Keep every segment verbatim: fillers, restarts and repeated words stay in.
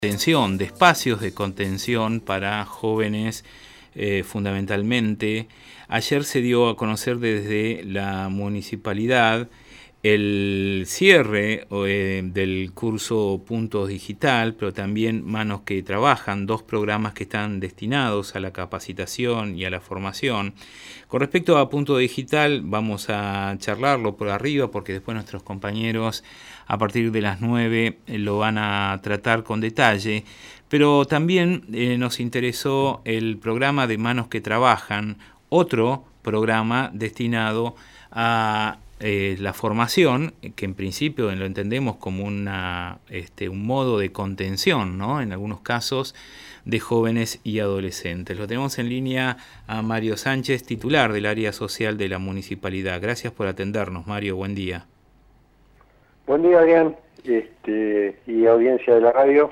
contención, de espacios de contención para jóvenes eh, fundamentalmente. Ayer se dio a conocer desde la municipalidad el cierre eh, del curso Puntos Digital, pero también Manos que Trabajan, dos programas que están destinados a la capacitación y a la formación. Con respecto a Punto Digital, vamos a charlarlo por arriba porque después nuestros compañeros a partir de las nueve eh, lo van a tratar con detalle, pero también eh, nos interesó el programa de Manos que Trabajan, otro programa destinado a Eh, la formación, que en principio lo entendemos como una, este, un modo de contención, ¿no? En algunos casos de jóvenes y adolescentes. Lo tenemos en línea a Mario Sánchez, titular del área social de la municipalidad. Gracias por atendernos, Mario. Buen día. Buen día, Adrián, este, y audiencia de la radio.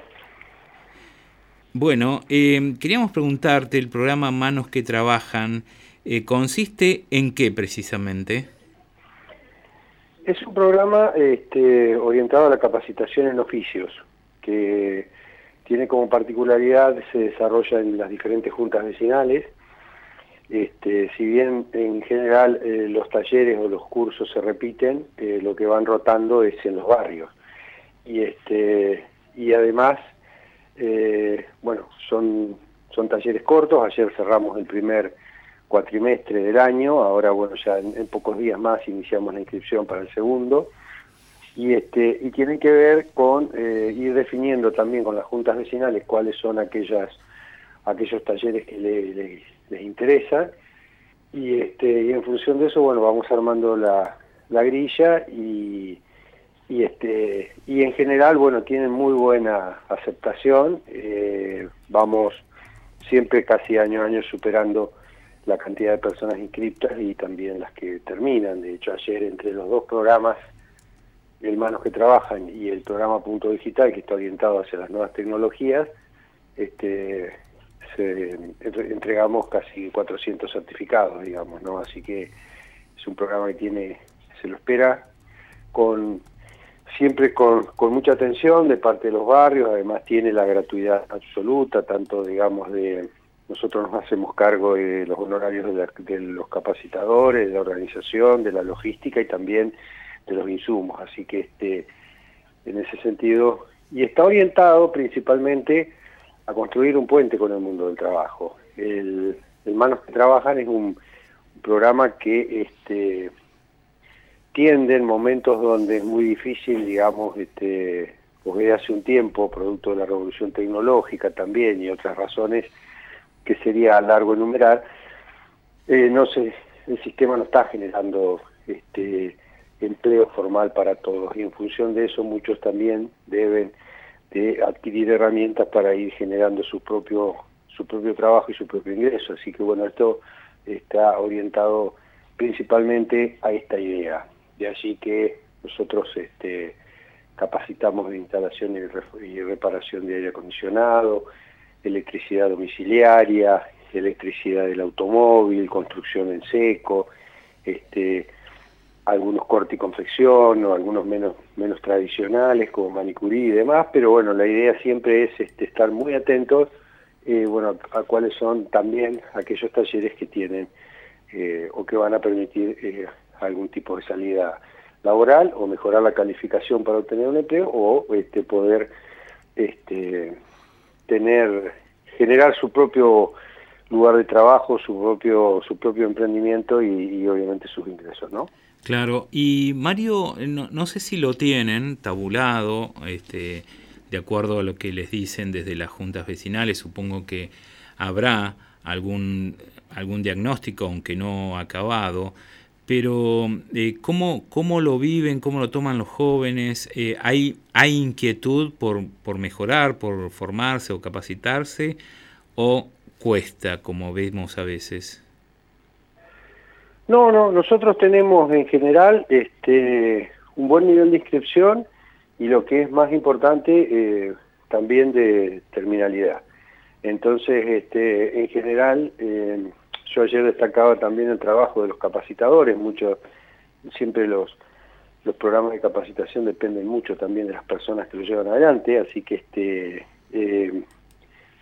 Bueno, eh, queríamos preguntarte, el programa Manos que Trabajan, eh, ¿consiste en qué precisamente? Es un programa este, orientado a la capacitación en oficios, que tiene como particularidad, se desarrolla en las diferentes juntas vecinales. Este, si bien en general eh, los talleres o los cursos se repiten, eh, lo que van rotando es en los barrios. Y, este, y además, eh, bueno, son, son talleres cortos. Ayer cerramos el primer cuatrimestre del año, ahora bueno, ya en, en pocos días más iniciamos la inscripción para el segundo, y este y tienen que ver con eh, ir definiendo también con las juntas vecinales cuáles son aquellas aquellos talleres que le, le, les interesan, y este y en función de eso, bueno, vamos armando la, la grilla, y y este y en general, bueno, tienen muy buena aceptación. Eh, vamos siempre casi año a año superando la cantidad de personas inscriptas y también las que terminan. De hecho, ayer entre los dos programas, el Manos que Trabajan y el programa Punto Digital, que está orientado hacia las nuevas tecnologías, este, se, entregamos casi cuatrocientos certificados, digamos, ¿no? Así que es un programa que tiene, se lo espera con siempre con, con mucha atención de parte de los barrios. Además tiene la gratuidad absoluta, tanto, digamos, de nosotros nos hacemos cargo de los honorarios de, la, de los capacitadores, de la organización, de la logística y también de los insumos. Así que este, en ese sentido, y está orientado principalmente a construir un puente con el mundo del trabajo. El, el Manos que Trabajan es un, un programa que este, tiende en momentos donde es muy difícil, digamos, este, porque hace un tiempo, producto de la revolución tecnológica también y otras razones, que sería largo enumerar, eh, no sé, el sistema no está generando este empleo formal para todos, y en función de eso muchos también deben de adquirir herramientas para ir generando su propio su propio trabajo y su propio ingreso. Así que bueno, esto está orientado principalmente a esta idea. De allí que nosotros este capacitamos de instalación y reparación de aire acondicionado, electricidad domiciliaria, electricidad del automóvil, construcción en seco, este, algunos corte y confección, o algunos menos menos tradicionales como manicurí y demás, pero bueno, la idea siempre es este, estar muy atentos eh, bueno, a, a cuáles son también aquellos talleres que tienen eh, o que van a permitir eh, algún tipo de salida laboral, o mejorar la calificación para obtener un empleo, o este, poder este, tener, generar su propio lugar de trabajo, su propio su propio emprendimiento y, y obviamente sus ingresos, ¿no? Claro, y Mario, no, no sé si lo tienen tabulado, este, de acuerdo a lo que les dicen desde las juntas vecinales. Supongo que habrá algún algún diagnóstico, aunque no acabado, pero eh, ¿cómo, cómo lo viven, cómo lo toman los jóvenes? Eh, ¿hay, hay inquietud por, por mejorar, por formarse o capacitarse, o cuesta, como vemos a veces? No, no, nosotros tenemos en general este, un buen nivel de inscripción y, lo que es más importante, eh, también de terminalidad. Entonces, este, en general, eh, yo ayer destacaba también el trabajo de los capacitadores. Mucho, siempre los, los programas de capacitación dependen mucho también de las personas que lo llevan adelante, así que este,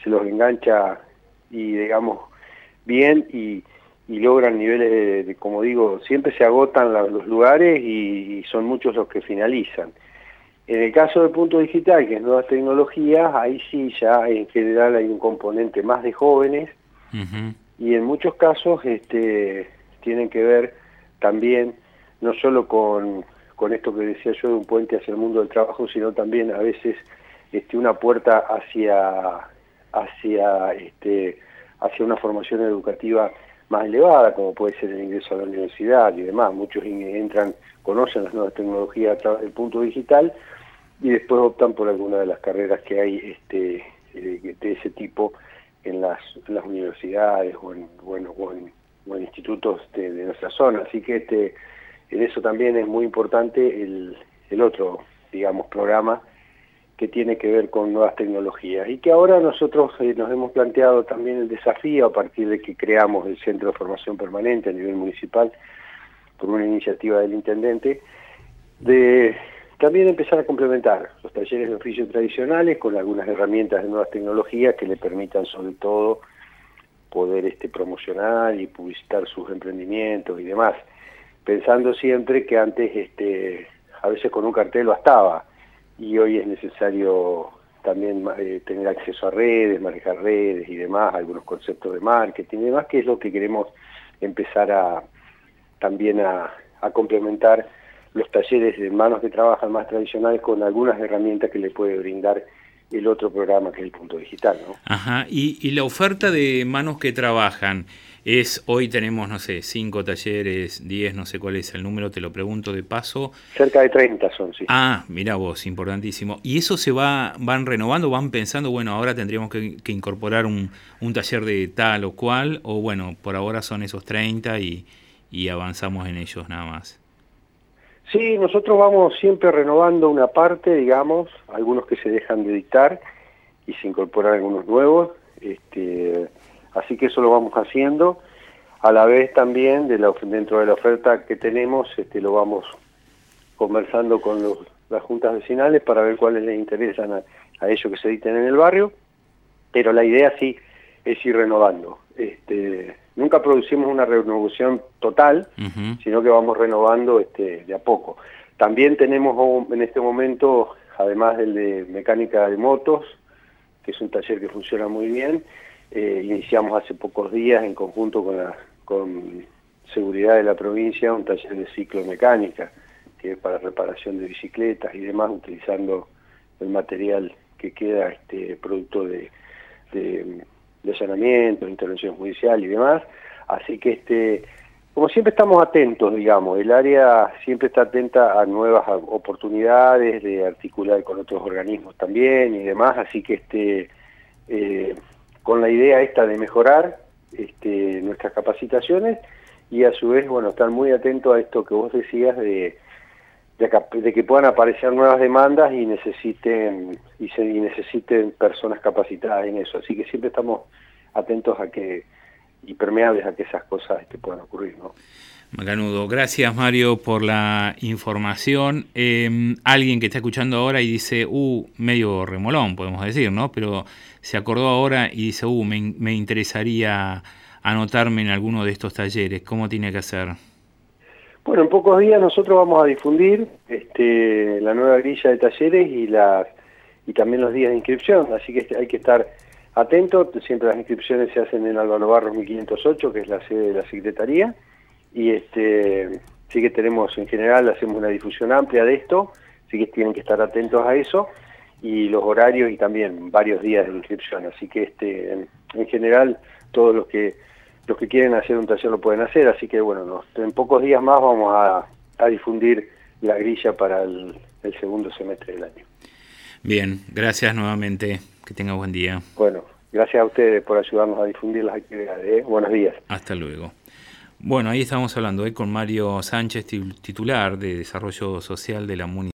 se los engancha y digamos bien y, y logran niveles de, de, como digo, siempre se agotan la, los lugares y, y son muchos los que finalizan. En el caso del punto digital, que es nuevas tecnologías, ahí sí ya en general hay un componente más de jóvenes, uh-huh. y en muchos casos este, tienen que ver también no solo con, con esto que decía yo de un puente hacia el mundo del trabajo, sino también a veces este, una puerta hacia, hacia, este, hacia una formación educativa más elevada, como puede ser el ingreso a la universidad y demás. Muchos entran, conocen las nuevas tecnologías a través del punto digital y después optan por alguna de las carreras que hay este, de ese tipo en las, en las universidades o en, bueno, o en, o en institutos de, de nuestra zona. Así que este, en eso también es muy importante el, el otro, digamos, programa que tiene que ver con nuevas tecnologías y que ahora nosotros eh, nos hemos planteado también el desafío a partir de que creamos el Centro de Formación Permanente a nivel municipal por una iniciativa del intendente, de también empezar a complementar los talleres de oficio tradicionales con algunas herramientas de nuevas tecnologías que le permitan sobre todo poder este, promocionar y publicitar sus emprendimientos y demás, pensando siempre que antes este, a veces con un cartel bastaba y hoy es necesario también eh, tener acceso a redes, manejar redes y demás, algunos conceptos de marketing y demás, que es lo que queremos empezar a también a, a complementar los talleres de manos que trabajan más tradicionales con algunas herramientas que le puede brindar el otro programa que es el punto digital, ¿no? Ajá, y, y la oferta de manos que trabajan es, hoy tenemos, no sé, cinco talleres, diez, no sé cuál es el número, te lo pregunto de paso. Cerca de treinta son, sí. Ah, mira vos, importantísimo. ¿Y eso se va, van renovando, van pensando, bueno, ahora tendríamos que, que incorporar un, un taller de tal o cual, o bueno, por ahora son esos treinta y, y avanzamos en ellos nada más? Sí, nosotros vamos siempre renovando una parte, digamos, algunos que se dejan de dictar y se incorporan algunos nuevos, este, así que eso lo vamos haciendo. A la vez también, de la, dentro de la oferta que tenemos, este, lo vamos conversando con los, las juntas vecinales para ver cuáles les interesan a, a ellos que se dicten en el barrio, pero la idea sí es ir renovando. Este, nunca producimos una renovación total, uh-huh. sino que vamos renovando este, de a poco. También tenemos en este momento, además del de mecánica de motos, que es un taller que funciona muy bien, eh, iniciamos hace pocos días en conjunto con, la, con Seguridad de la provincia un taller de ciclomecánica, que es para reparación de bicicletas y demás, utilizando el material que queda este, producto de... de de allanamiento, intervención judicial y demás, así que este, como siempre estamos atentos, digamos, el área siempre está atenta a nuevas oportunidades de articular con otros organismos también y demás, así que este, eh, con la idea esta de mejorar este, nuestras capacitaciones y a su vez, bueno, estar muy atentos a esto que vos decías de De, de que puedan aparecer nuevas demandas y necesiten y, se, y necesiten personas capacitadas en eso, así que siempre estamos atentos a que y permeables a que esas cosas este, puedan ocurrir, ¿no? Macanudo, gracias Mario por la información. Eh, alguien que está escuchando ahora y dice, uh, medio remolón podemos decir, ¿no? Pero se acordó ahora y dice, uh, me, me interesaría anotarme en alguno de estos talleres, ¿cómo tiene que hacer? Bueno, en pocos días nosotros vamos a difundir este, la nueva grilla de talleres y, las, y también los días de inscripción, así que hay que estar atentos. Siempre las inscripciones se hacen en Álvaro Barros mil quinientos ocho, que es la sede de la Secretaría, y este, sí que tenemos, en general, hacemos una difusión amplia de esto, así que tienen que estar atentos a eso, y los horarios y también varios días de inscripción, así que este, en, en general todos los que los que quieren hacer un taller lo pueden hacer, así que bueno, nos, en pocos días más vamos a, a difundir la grilla para el, el segundo semestre del año. Bien, gracias nuevamente, que tenga buen día. Bueno, gracias a ustedes por ayudarnos a difundir las actividades, ¿eh? Buenos días. Hasta luego. Bueno, ahí estamos hablando hoy con Mario Sánchez, titular de Desarrollo Social de la Municipalidad.